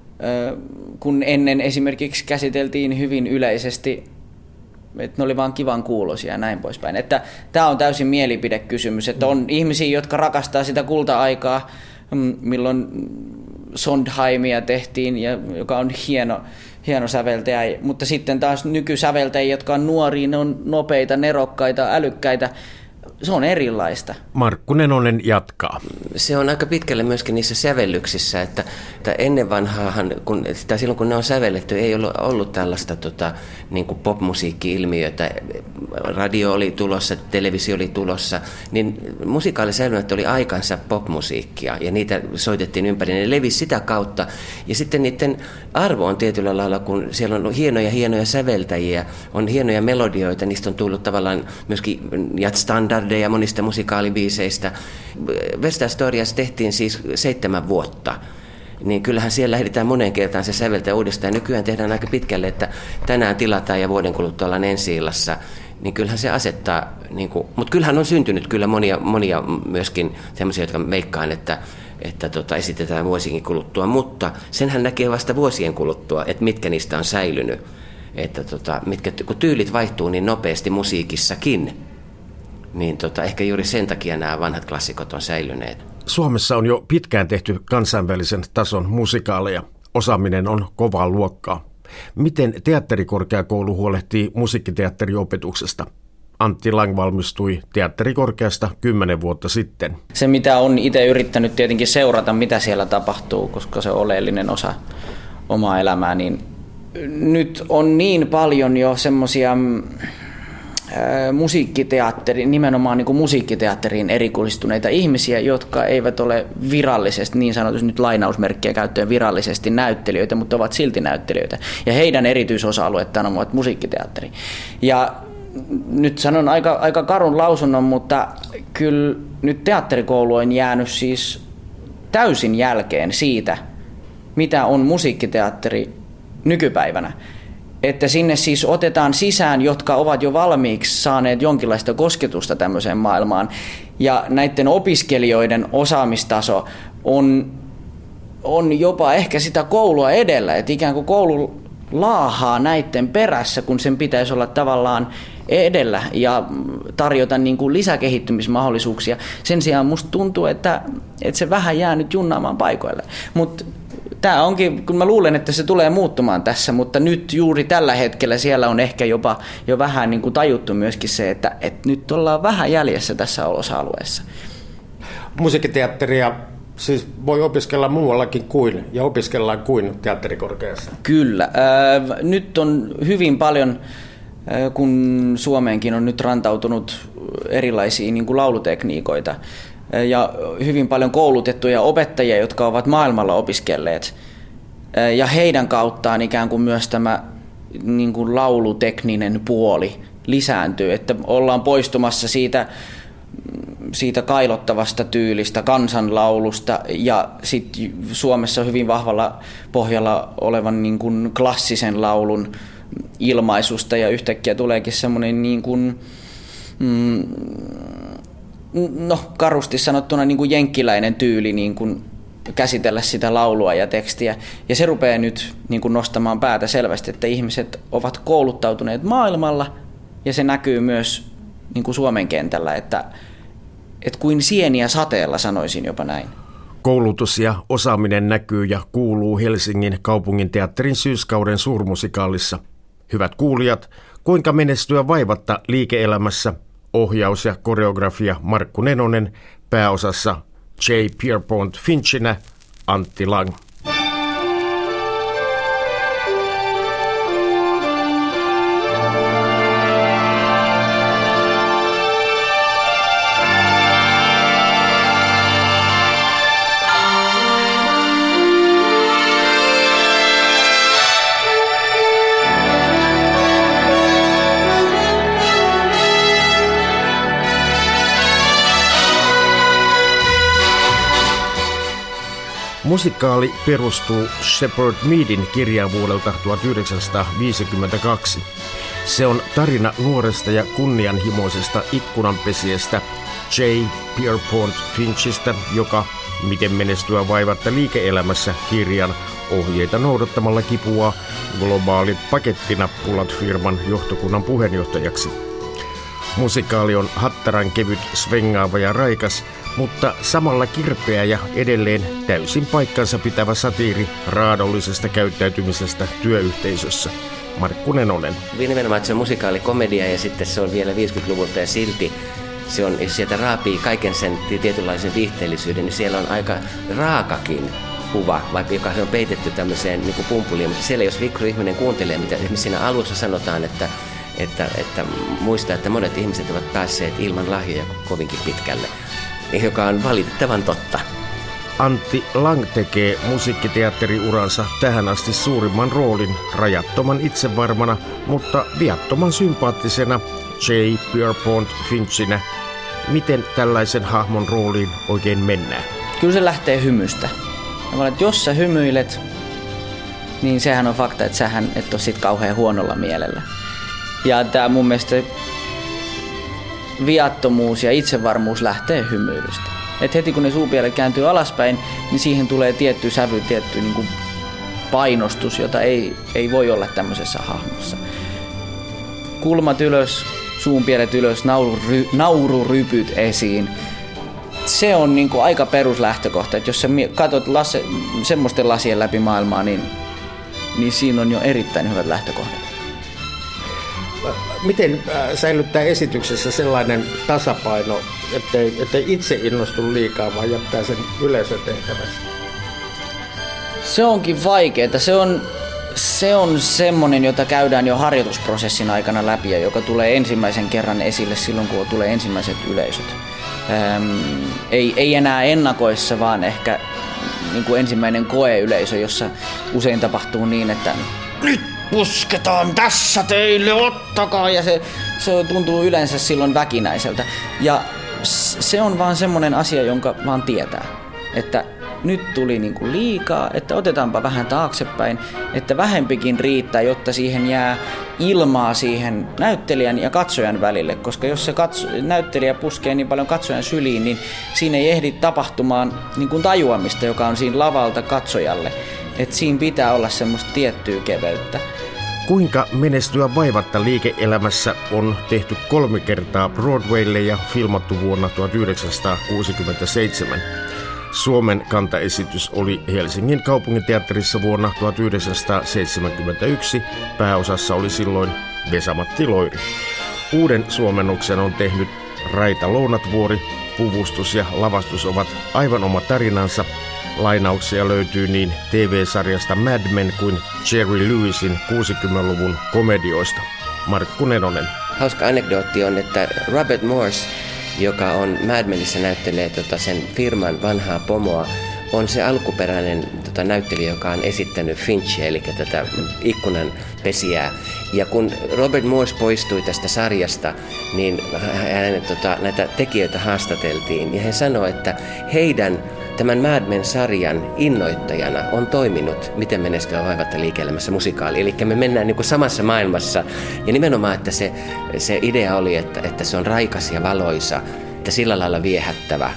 Kun ennen esimerkiksi käsiteltiin hyvin yleisesti, että ne oli vaan kivan kuulosia ja näin poispäin. Että tämä on täysin mielipidekysymys, että on ihmisiä, jotka rakastaa sitä kulta-aikaa, milloin Sondheimia tehtiin, joka on hieno säveltäjä, mutta sitten taas nykysäveltäjiä, jotka on nuoria, ne on nopeita, nerokkaita, älykkäitä. Se on erilaista. Markku Nenonen jatkaa. Se on aika pitkälle myöskin niissä sävellyksissä, että ennen vanhaahan, silloin kun ne on sävelletty, ei ollut tällaista niin kuin popmusiikki-ilmiötä. Radio oli tulossa, televisio oli tulossa, niin musikaalisävelmät oli aikansa popmusiikkia ja niitä soitettiin ympäri. Ne levisi sitä kautta ja sitten niiden arvo on tietyllä lailla, kun siellä on hienoja säveltäjiä, on hienoja melodioita, niistä on tullut tavallaan myöskin standardeja monista musikaalibiiseistä. West Side Storyassa tehtiin siis 7 vuotta. Niin kyllähän siellä lähdetään moneen kertaan se säveltää uudestaan. Nykyään tehdään aika pitkälle, että tänään tilataan ja vuoden kuluttua ollaan ensi-illassa. Niin kyllähän se asettaa, mutta kyllähän on syntynyt kyllä monia myöskin sellaisia, jotka meikkaan, että esitetään vuosienkin kuluttua. Mutta senhän näkee vasta vuosien kuluttua, että mitkä niistä on säilynyt. Että kun tyylit vaihtuu niin nopeasti musiikissakin, niin ehkä juuri sen takia nämä vanhat klassikot on säilyneet. Suomessa on jo pitkään tehty kansainvälisen tason musikaaleja. Osaaminen on kovaa luokkaa. Miten teatterikorkeakoulu huolehtii musiikkiteatteriopetuksesta? Antti Lang valmistui teatterikorkeasta 10 vuotta sitten. Se, mitä on itse yrittänyt tietenkin seurata, mitä siellä tapahtuu, koska se on oleellinen osa omaa elämää, niin nyt on niin paljon jo semmoisia nimenomaan niin kuin musiikkiteatteriin erikoistuneita ihmisiä, jotka eivät ole virallisesti, niin sanotusti nyt lainausmerkkiä käyttöön virallisesti näyttelijöitä, mutta ovat silti näyttelijöitä. Ja heidän erityisosa-aluettaan ovat musiikkiteatteri. Ja nyt sanon aika karun lausunnon, mutta kyllä nyt teatterikoulu on jäänyt siis täysin jälkeen siitä, mitä on musiikkiteatteri nykypäivänä. Että sinne siis otetaan sisään, jotka ovat jo valmiiksi saaneet jonkinlaista kosketusta tämmöiseen maailmaan. Ja näiden opiskelijoiden osaamistaso on jopa ehkä sitä koulua edellä. Että ikään kuin koulu laahaa näiden perässä, kun sen pitäisi olla tavallaan edellä ja tarjota niin kuin lisäkehittymismahdollisuuksia. Sen sijaan musta tuntuu, että se vähän jää nyt junnaamaan paikoille. Mutta tämä onkin, kun mä luulen, että se tulee muuttumaan tässä, mutta nyt juuri tällä hetkellä siellä on ehkä jopa jo vähän niin kuin tajuttu myöskin se, että nyt ollaan vähän jäljessä tässä osa-alueessa. musiikkiteatteria siis voi opiskella muuallakin ja opiskellaan kuin teatterikorkeassa? Kyllä. Nyt on hyvin paljon, kun Suomeenkin on nyt rantautunut erilaisia niin kuin laulutekniikoita ja hyvin paljon koulutettuja opettajia, jotka ovat maailmalla opiskelleet. Ja heidän kauttaan ikään kuin myös tämä niin kuin laulutekninen puoli lisääntyy, että ollaan poistumassa siitä kailottavasta tyylistä, kansanlaulusta ja sitten Suomessa hyvin vahvalla pohjalla olevan niin kuin klassisen laulun ilmaisusta ja yhtäkkiä tuleekin semmoinen niin kuin, karusti sanottuna niin kuin jenkkiläinen tyyli niin kuin käsitellä sitä laulua ja tekstiä. Ja se rupeaa nyt niin kuin nostamaan päätä selvästi, että ihmiset ovat kouluttautuneet maailmalla ja se näkyy myös niin kuin Suomen kentällä, että kuin sieniä sateella, sanoisin jopa näin. Koulutus ja osaaminen näkyy ja kuuluu Helsingin kaupunginteatterin syyskauden suurmusikaalissa. Hyvät kuulijat, kuinka menestyä vaivatta liike-elämässä? Ohjaus ja koreografia Markku Nenonen, pääosassa J. Pierpont Finchinä Antti Lang. Musikaali perustuu Shepard Meadin kirjaan vuodelta 1952. Se on tarina nuoresta ja kunnianhimoisesta ikkunanpesijästä J. Pierpont Finchistä, joka miten menestyä vaivatta liike-elämässä kirjan ohjeita noudattamalla kipuaa globaalit pakettinappulat firman johtokunnan puheenjohtajaksi. Musikaali on hattaran kevyt, svengaava ja raikas, mutta samalla kirpeä ja edelleen täysin paikkansa pitävä satiiri raadollisesta käyttäytymisestä työyhteisössä. Markku Nenonen. Nimenomaan, että se on musikaalikomedia ja sitten se on vielä 50-luvulta ja silti se on, jos sieltä raapii kaiken sen tietynlaisen viihteellisyyden, niin siellä on aika raakakin kuva, vaikka joka se on peitetty tämmöiseen niin kuin pumpuliin, mutta siellä jos fiksu ihminen kuuntelee, mitä esimerkiksi siinä alussa sanotaan, että muista, että monet ihmiset ovat päässeet ilman lahjoja kovinkin pitkälle, joka on valitettavan totta. Antti Lang tekee musiikkiteatteriuransa tähän asti suurimman roolin rajattoman itsevarmana, mutta viattoman sympaattisena J. Pierpont Finchinä. Miten tällaisen hahmon rooliin oikein mennään? Kyllä se lähtee hymystä. Jos sä hymyilet, niin sehän on fakta, että sähän et ole sit kauhean huonolla mielellä. Ja tää mun mielestä viattomuus ja itsevarmuus lähtee hymyilystä. Et heti kun ne suupielet kääntyy alaspäin, niin siihen tulee tietty sävy, tietty niin kuin painostus, jota ei voi olla tämmöisessä hahmossa. Kulmat ylös, suunpielet ylös, naururypyt esiin. Se on niin kuin aika peruslähtökohta, että jos sä katsot semmoisten lasien läpi maailmaa, niin siinä on jo erittäin hyvät lähtökohdat. Miten säilyttää esityksessä sellainen tasapaino, ettei itse innostu liikaa, vaan jättää sen yleisötehtävässä? Se onkin vaikeaa. Se on semmoinen, jota käydään jo harjoitusprosessin aikana läpi ja joka tulee ensimmäisen kerran esille silloin, kun tulee ensimmäiset yleisöt. Ei enää ennakoissa, vaan ehkä niin kuin ensimmäinen koeyleisö, jossa usein tapahtuu niin, että nyt pusketaan tässä teille, ottakaa! Ja se tuntuu yleensä silloin väkinäiseltä. Ja se on vaan semmoinen asia, jonka vaan tietää, että nyt tuli niinku liikaa, että otetaanpa vähän taaksepäin, että vähempikin riittää, jotta siihen jää ilmaa siihen näyttelijän ja katsojan välille, koska jos se näyttelijä puskee niin paljon katsojan syliin, niin siinä ei ehdi tapahtumaan niin kuin tajuamista, joka on siinä lavalta katsojalle. Että siinä pitää olla semmoista tiettyä keveyttä. Kuinka menestyä vaivatta liike-elämässä on tehty 3 kertaa Broadwaylle ja filmattu vuonna 1967. Suomen kantaesitys oli Helsingin kaupunginteatterissa vuonna 1971. Pääosassa oli silloin Vesa-Matti Loiri. Uuden suomennoksen on tehnyt Raita Lounatvuori. puvustus ja lavastus ovat aivan oma tarinansa. Lainauksia löytyy niin TV-sarjasta Mad Men kuin Jerry Lewisin 60-luvun komedioista. Markku Nenonen. Hauska anekdootti on, että Robert Morse, joka on Mad Menissä näyttelee sen firman vanhaa pomoa, on se alkuperäinen näyttelijä, joka on esittänyt Finchia, eli tätä ikkunan pesijää. Ja kun Robert Morse poistui tästä sarjasta, niin näitä tekijöitä haastateltiin. Ja he sanoivat, että heidän tämän Mad Men-sarjan innoittajana on toiminut Miten menestyä vaivatta liike-elämässä musikaali. Eli me mennään niin kuin samassa maailmassa. Ja nimenomaan, että se idea oli, että se on raikas ja valoisa, että sillä lailla viehättävä.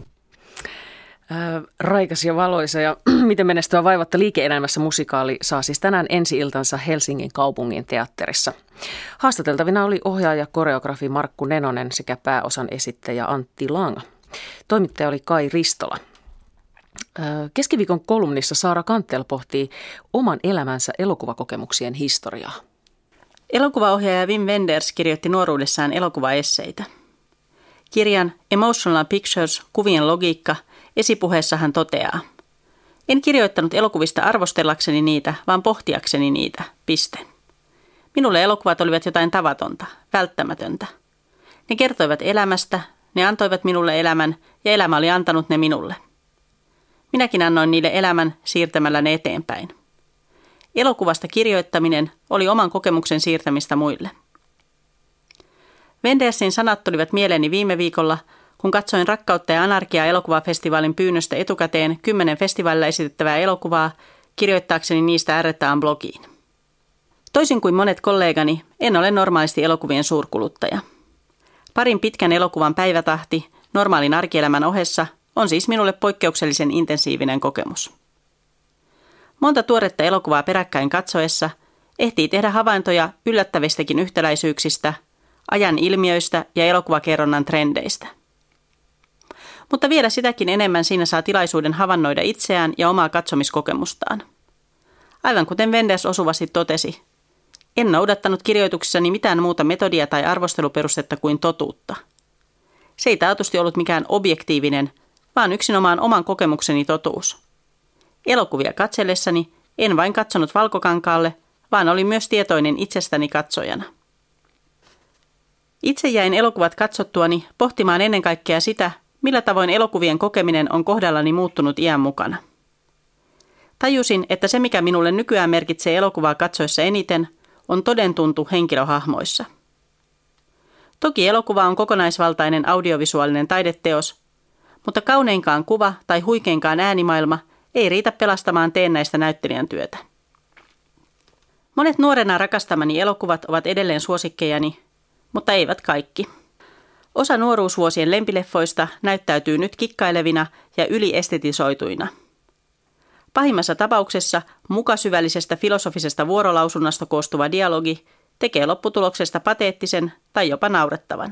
Raikas ja valoisa ja Miten menestyä vaivatta liike-elämässä musikaali saa siis tänään ensi-iltansa Helsingin kaupungin teatterissa. Haastateltavina oli ohjaaja koreografi Markku Nenonen sekä pääosan esittäjä Antti Lang. Toimittaja oli Kai Ristola. Keskiviikon kolumnissa Saara Kanttel pohtii oman elämänsä elokuvakokemuksien historiaa. Elokuvaohjaaja Wim Wenders kirjoitti nuoruudessaan elokuvaesseitä. Kirjan Emotional Pictures, kuvien logiikka, esipuheessa hän toteaa: en kirjoittanut elokuvista arvostellakseni niitä, vaan pohtiakseni niitä, piste. Minulle elokuvat olivat jotain tavatonta, välttämätöntä. Ne kertoivat elämästä, ne antoivat minulle elämän ja elämä oli antanut ne minulle. Minäkin annoin niille elämän siirtämällä ne eteenpäin. Elokuvasta kirjoittaminen oli oman kokemuksen siirtämistä muille. Wendersin sanat tulivat mieleeni viime viikolla, kun katsoin Rakkautta ja anarkiaa elokuvafestivaalin pyynnöstä etukäteen 10 festivaalilla esitettävää elokuvaa, kirjoittaakseni niistä R.A.:n blogiin. Toisin kuin monet kollegani, en ole normaalisti elokuvien suurkuluttaja. Parin pitkän elokuvan päivätahti normaalin arkielämän ohessa on siis minulle poikkeuksellisen intensiivinen kokemus. Monta tuoretta elokuvaa peräkkäin katsoessa ehtii tehdä havaintoja yllättävistäkin yhtäläisyyksistä, ajan ilmiöistä ja elokuvakerronnan trendeistä. Mutta vielä sitäkin enemmän siinä saa tilaisuuden havainnoida itseään ja omaa katsomiskokemustaan. Aivan kuten Wenders osuvasti totesi, en noudattanut kirjoituksissani mitään muuta metodia tai arvosteluperustetta kuin totuutta. Se ei taatusti ollut mikään objektiivinen, vaan yksinomaan oman kokemukseni totuus. Elokuvia katsellessani en vain katsonut valkokankaalle, vaan olin myös tietoinen itsestäni katsojana. Itse jäin elokuvat katsottuani pohtimaan ennen kaikkea sitä, millä tavoin elokuvien kokeminen on kohdallani muuttunut iän mukana. Tajusin, että se mikä minulle nykyään merkitsee elokuvaa katsoessa eniten, on todentuntu henkilöhahmoissa. Toki elokuva on kokonaisvaltainen audiovisuaalinen taideteos, mutta kauneinkaan kuva tai huikeinkaan äänimaailma ei riitä pelastamaan teennäistä näyttelijän työtä. Monet nuorena rakastamani elokuvat ovat edelleen suosikkejani, mutta eivät kaikki. Osa nuoruusvuosien lempileffoista näyttäytyy nyt kikkailevina ja yliestetisoituina. Pahimmassa tapauksessa mukasyvällisestä filosofisesta vuorolausunnasta koostuva dialogi tekee lopputuloksesta pateettisen tai jopa naurettavan.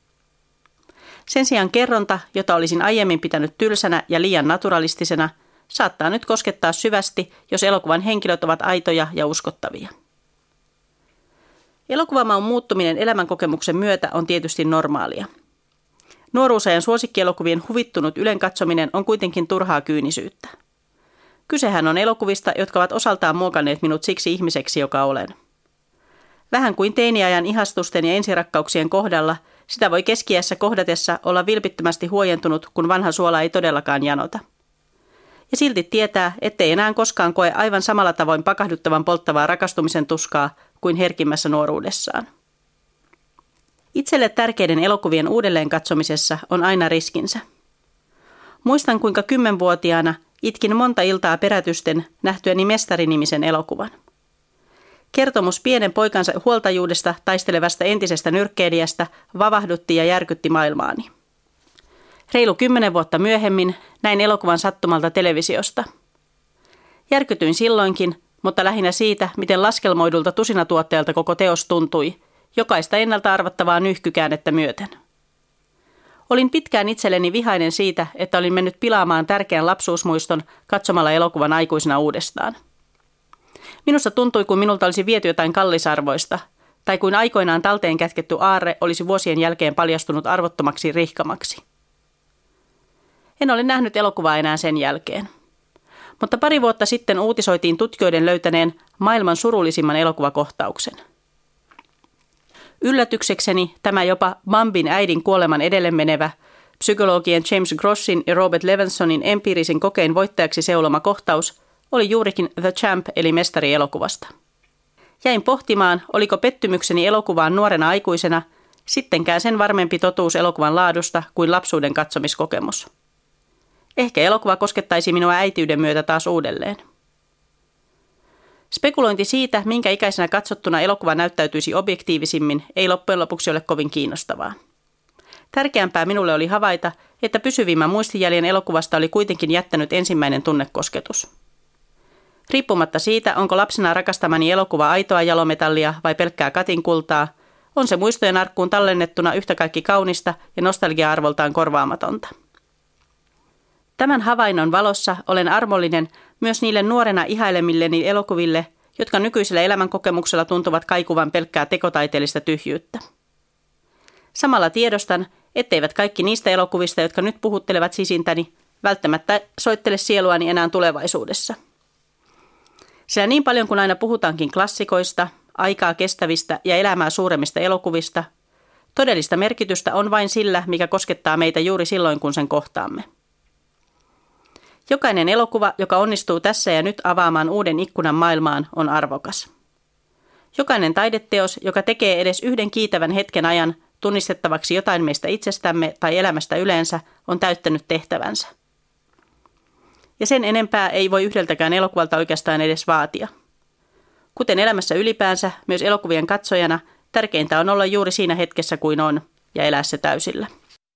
Sen sijaan kerronta, jota olisin aiemmin pitänyt tylsänä ja liian naturalistisena, saattaa nyt koskettaa syvästi, jos elokuvan henkilöt ovat aitoja ja uskottavia. Elokuvamaun muuttuminen elämänkokemuksen myötä on tietysti normaalia. Nuoruusajan suosikkielokuvien huvittunut ylenkatsominen on kuitenkin turhaa kyynisyyttä. Kysehän on elokuvista, jotka ovat osaltaan muokanneet minut siksi ihmiseksi, joka olen. Vähän kuin teiniajan ihastusten ja ensirakkauksien kohdalla, sitä voi keskiässä kohdatessa olla vilpittömästi huojentunut, kun vanha suola ei todellakaan janota. Ja silti tietää, ettei enää koskaan koe aivan samalla tavoin pakahduttavan polttavaa rakastumisen tuskaa kuin herkimmässä nuoruudessaan. Itselle tärkeiden elokuvien uudelleen katsomisessa on aina riskinsä. Muistan, kuinka 10-vuotiaana itkin monta iltaa perätysten nähtyäni Mestari-nimisen elokuvan. Kertomus pienen poikansa huoltajuudesta taistelevasta entisestä nyrkkeilijästä vavahdutti ja järkytti maailmaani. Reilu 10 vuotta myöhemmin näin elokuvan sattumalta televisiosta. Järkytyin silloinkin, mutta lähinnä siitä, miten laskelmoidulta tusinatuotteelta koko teos tuntui, jokaista ennalta arvattavaa nyyhkykäännettä myöten. Olin pitkään itselleni vihainen siitä, että olin mennyt pilaamaan tärkeän lapsuusmuiston katsomalla elokuvan aikuisena uudestaan. Minusta tuntui, kuin minulta olisi viety jotain kallisarvoista, tai kuin aikoinaan talteen kätketty aarre olisi vuosien jälkeen paljastunut arvottomaksi rihkamaksi. En ole nähnyt elokuvaa enää sen jälkeen. Mutta pari vuotta sitten uutisoitiin tutkijoiden löytäneen maailman surullisimman elokuvakohtauksen. Yllätyksekseni tämä jopa Bambin äidin kuoleman edelle menevä, psykologien James Grossin ja Robert Levinsonin empiirisen kokeen voittajaksi seuloma kohtaus oli juurikin The Champ eli mestari elokuvasta. Jäin pohtimaan, oliko pettymykseni elokuvaan nuorena aikuisena sittenkään sen varmempi totuus elokuvan laadusta kuin lapsuuden katsomiskokemus. Ehkä elokuva koskettaisi minua äitiyden myötä taas uudelleen. Spekulointi siitä, minkä ikäisenä katsottuna elokuva näyttäytyisi objektiivisimmin, ei loppujen lopuksi ole kovin kiinnostavaa. Tärkeämpää minulle oli havaita, että pysyvimmän muistijäljen elokuvasta oli kuitenkin jättänyt ensimmäinen tunnekosketus. Riippumatta siitä, onko lapsena rakastamani elokuva aitoa jalometallia vai pelkkää katinkultaa, on se muistojen arkkuun tallennettuna yhtä kaikki kaunista ja nostalgia-arvoltaan korvaamatonta. Tämän havainnon valossa olen armollinen myös niille nuorena ihailemilleni elokuville, jotka nykyisellä elämänkokemuksella tuntuvat kaikuvan pelkkää tekotaiteellista tyhjyyttä. Samalla tiedostan, etteivät kaikki niistä elokuvista, jotka nyt puhuttelevat sisintäni, välttämättä soittele sieluani enää tulevaisuudessa. Sillä niin paljon kuin aina puhutaankin klassikoista, aikaa kestävistä ja elämää suuremmista elokuvista, todellista merkitystä on vain sillä, mikä koskettaa meitä juuri silloin, kun sen kohtaamme. Jokainen elokuva, joka onnistuu tässä ja nyt avaamaan uuden ikkunan maailmaan, on arvokas. Jokainen taideteos, joka tekee edes yhden kiitävän hetken ajan tunnistettavaksi jotain meistä itsestämme tai elämästä yleensä, on täyttänyt tehtävänsä. Ja sen enempää ei voi yhdeltäkään elokuvalta oikeastaan edes vaatia. Kuten elämässä ylipäänsä, myös elokuvien katsojana, tärkeintä on olla juuri siinä hetkessä kuin on ja elää se täysillä.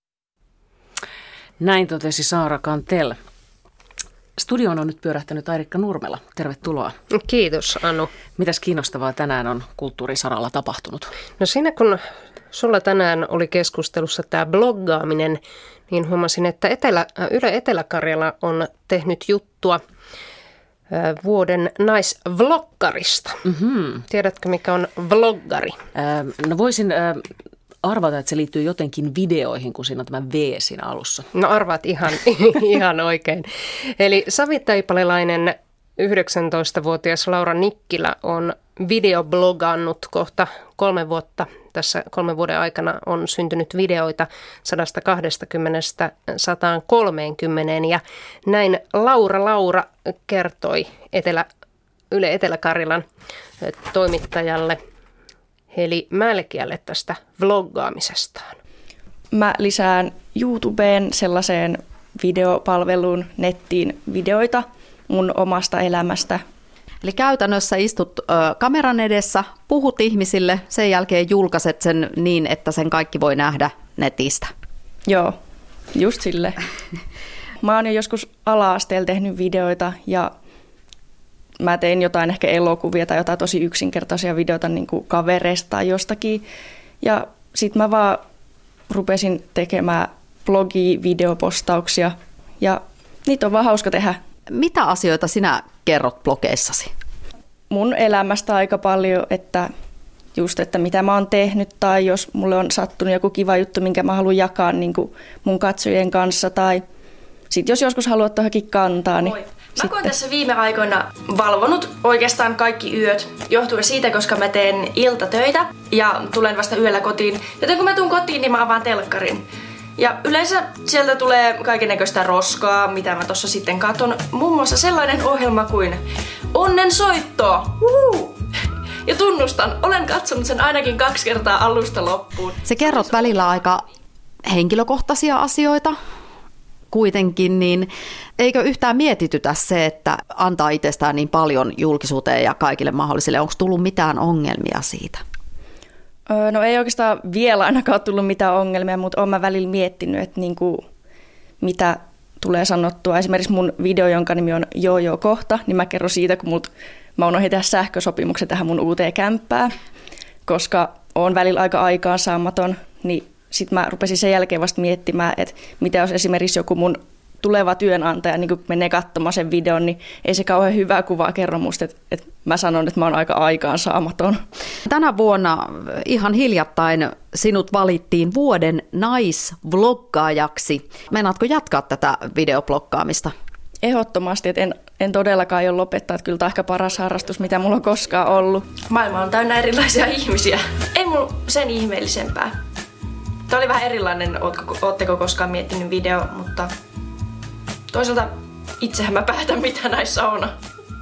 Näin totesi Saara Kantel. Studioon on nyt pyörähtänyt Airikka Nurmela. Tervetuloa. Kiitos, Anu. Mitäs kiinnostavaa tänään on kulttuurisaralla tapahtunut? No siinä kun sulla tänään oli keskustelussa tämä bloggaaminen, niin huomasin, että Yle Etelä-Karjala on tehnyt juttua vuoden naisvloggarista. Mm-hmm. Tiedätkö, mikä on vloggari? No voisin arvata, että se liittyy jotenkin videoihin, kun siinä on tämä V siinä alussa. No arvaat ihan oikein. Eli savitaipalelainen 19-vuotias Laura Nikkilä on videoblogannut kohta 3 vuotta. Tässä 3 vuoden aikana on syntynyt videoita 120–130 ja näin Laura kertoi Yle Etelä-Karjalan toimittajalle Heli Mälkiälle tästä vloggaamisestaan. Mä lisään YouTubeen sellaiseen videopalveluun nettiin videoita mun omasta elämästä. Eli käytännössä istut kameran edessä, puhut ihmisille, sen jälkeen julkaiset sen niin, että sen kaikki voi nähdä netistä. Joo, just sille. Mä oon jo joskus ala-asteella tehnyt videoita ja mä tein jotain ehkä elokuvia tai jotain tosi yksinkertaisia videoita niin kuin kavereista tai jostakin. Ja sit mä vaan rupesin tekemään blogia, videopostauksia ja niitä on vaan hauska tehdä. Mitä asioita sinä kerrot blogeissasi? Mun elämästä aika paljon, että just, että mitä mä oon tehnyt tai jos mulle on sattunut joku kiva juttu, minkä mä haluan jakaa niin kuin mun katsojien kanssa tai sit jos joskus haluat johonkin kantaa, niin mä oon tässä viime aikoina valvonut oikeastaan kaikki yöt, johtuen siitä, koska mä teen iltatöitä ja tulen vasta yöllä kotiin. Joten kun mä tuun kotiin, niin mä avaan telkkarin. Ja yleensä sieltä tulee kaikennäköistä roskaa, mitä mä tossa sitten katon. Muun muassa sellainen ohjelma kuin Onnen soitto! Ja tunnustan, olen katsonut sen ainakin 2 kertaa alusta loppuun. Se kerrot välillä aika henkilökohtaisia asioita kuitenkin, niin eikö yhtään mietitytä se, että antaa itsestään niin paljon julkisuuteen ja kaikille mahdollisille? Onko tullut mitään ongelmia siitä? No ei oikeastaan vielä ainakaan ole tullut mitään ongelmia, mutta olen mä välillä miettinyt, että niinku, mitä tulee sanottua. Esimerkiksi mun video, jonka nimi on Joo kohta, niin mä kerron siitä, kun mä unohdin tehdä sähkösopimuksen tähän mun uuteen kämppään, koska oon välillä aika aikaansaamaton, niin sitten mä rupesin sen jälkeen vasta miettimään, että mitä jos esimerkiksi joku mun tuleva työnantaja niin kun menee katsomaan sen videon, niin ei se kauhean hyvää kuvaa kerro musta, että mä sanon, että mä oon aika aikaansaamaton. Tänä vuonna ihan hiljattain sinut valittiin vuoden naisvloggaajaksi. Meinaatko jatkaa tätä videobloggaamista? Ehdottomasti, että en todellakaan ole lopettaa, että kyllä tämä on ehkä paras harrastus, mitä mulla on koskaan ollut. Maailma on täynnä erilaisia ihmisiä. Ei mulla sen ihmeellisempää. Tämä oli vähän erilainen, ootteko koskaan miettinyt video, mutta toisaalta itsehän mä päätän, mitä näissä on.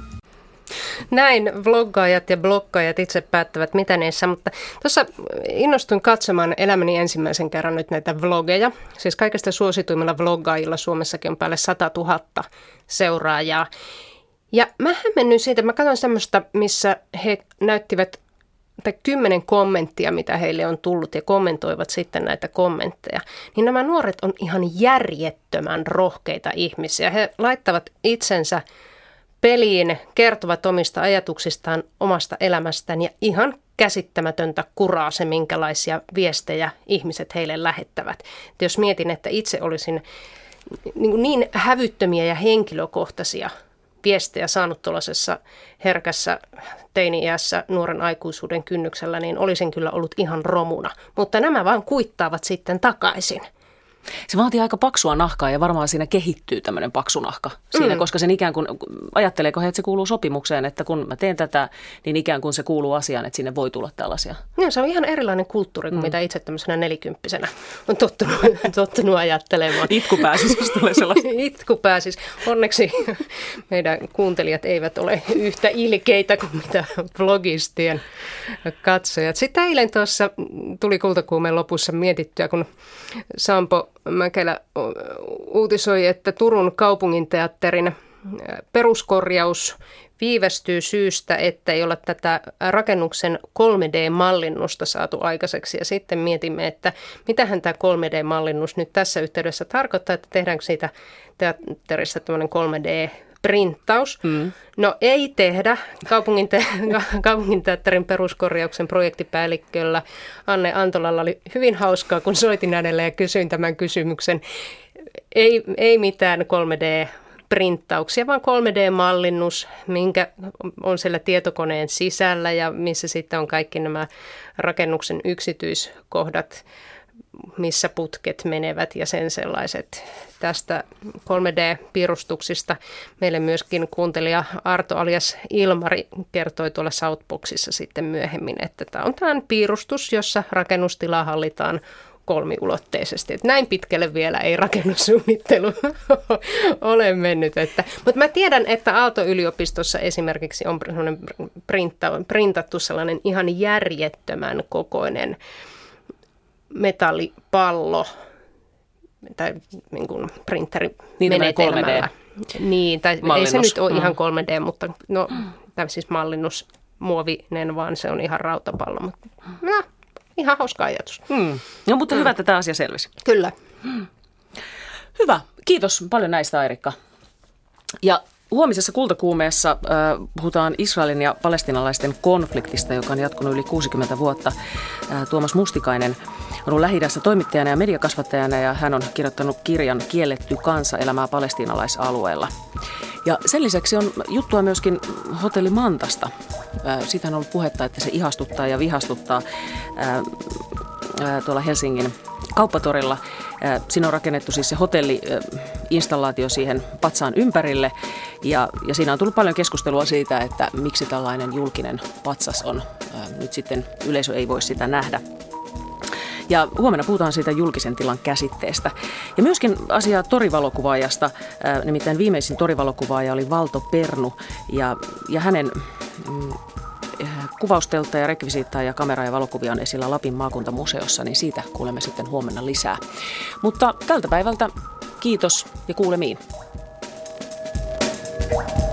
Näin vloggaajat ja bloggaajat itse päättävät, mitä niissä, mutta tuossa innostuin katsomaan elämäni ensimmäisen kerran nyt näitä vlogeja. Siis kaikista suosituimmilla vloggaajilla Suomessakin on päälle 100 000 seuraajaa. Ja mä hämmennyin siitä, mä katsoin semmoista, missä he näyttivät 10 kommenttia, mitä heille on tullut ja kommentoivat sitten näitä kommentteja. Niin nämä nuoret on ihan järjettömän rohkeita ihmisiä. He laittavat itsensä peliin, kertovat omista ajatuksistaan, omasta elämästään ja ihan käsittämätöntä kuraa se, minkälaisia viestejä ihmiset heille lähettävät. Et jos mietin, että itse olisin niin hävyttömiä ja henkilökohtaisia viestejä saanut tuollaisessa herkässä teini-iässä nuoren aikuisuuden kynnyksellä, niin olisin kyllä ollut ihan romuna. Mutta nämä vaan kuittaavat sitten takaisin. Se vaatii aika paksua nahkaa ja varmaan siinä kehittyy tämmöinen paksu nahka siinä, koska sen ikään kuin, ajatteleeko he, että se kuuluu sopimukseen, että kun mä teen tätä, niin ikään kuin se kuuluu asiaan, että sinne voi tulla tällaisia. No, se on ihan erilainen kulttuuri kuin mitä itse tämmöisenä 40-vuotiaana on tottunut ajattelemaan. Itku pääsis, jos tulee sellaista. Itku pääsis. Onneksi meidän kuuntelijat eivät ole yhtä ilkeitä kuin mitä vlogistien katsojat. Sitten eilen tuossa tuli Kultakuumeen lopussa mietittyä, kun Sampo Mäkelä uutisoi, että Turun kaupunginteatterin peruskorjaus viivästyy syystä, että ei ole tätä rakennuksen 3D-mallinnusta saatu aikaiseksi. Ja sitten mietimme, että mitähän tämä 3D-mallinnus nyt tässä yhteydessä tarkoittaa, että tehdäänkö siitä teatterista tämmöinen 3D-printtaus. No ei tehdä. Kaupunginteatterin peruskorjauksen projektipäällikköllä Anne Antolalla oli hyvin hauskaa, kun soitin hänelle ja kysyin tämän kysymyksen. Ei mitään 3D-printtauksia, vaan 3D-mallinnus, minkä on siellä tietokoneen sisällä ja missä sitten on kaikki nämä rakennuksen yksityiskohdat, missä putket menevät ja sen sellaiset. Tästä 3D-piirustuksista meille myöskin kuuntelija Arto alias Ilmari kertoi tuolla Southboxissa sitten myöhemmin, että tämä on tämän piirustus, jossa rakennustilaa hallitaan kolmiulotteisesti. Että näin pitkälle vielä ei rakennussuunnittelu ole mennyt. Mutta mä tiedän, että Aalto-yliopistossa esimerkiksi on printattu sellainen ihan järjettömän kokoinen metallipallo tai niin kuin printerimenetelmällä. Niin, tai ei se nyt ole ihan 3D, mutta no, tai siis mallinnus muovinen, vaan se on ihan rautapallo. Mutta no, ihan hauska ajatus. No, mutta hyvä, että tämä asia selvisi. Kyllä. Hyvä. Kiitos paljon näistä, Airikka. Ja huomisessa Kultakuumeessa puhutaan Israelin ja palestiinalaisten konfliktista, joka on jatkunut yli 60 vuotta. Tuomas Mustikainen on ollut Lähi-idässä toimittajana ja mediakasvattajana ja hän on kirjoittanut kirjan Kielletty kansa elämää palestiinalaisalueella. Ja sen lisäksi on juttua myöskin hotelli Mantasta. Siitä on ollut puhetta, että se ihastuttaa ja vihastuttaa tuolla Helsingin Kauppatorilla. Siinä on rakennettu siis se hotelli-installaatio siihen patsaan ympärille ja siinä on tullut paljon keskustelua siitä, että miksi tällainen julkinen patsas on. Nyt sitten yleisö ei voi sitä nähdä. Ja huomenna puhutaan siitä julkisen tilan käsitteestä. Ja myöskin asiaa torivalokuvaajasta, nimittäin viimeisin torivalokuvaaja oli Valto Pernu ja hänen kuvaustelta ja rekvisiittaa ja kameraa ja valokuvia on esillä Lapin maakuntamuseossa, niin siitä kuulemme sitten huomenna lisää. Mutta tältä päivältä kiitos ja kuulemiin.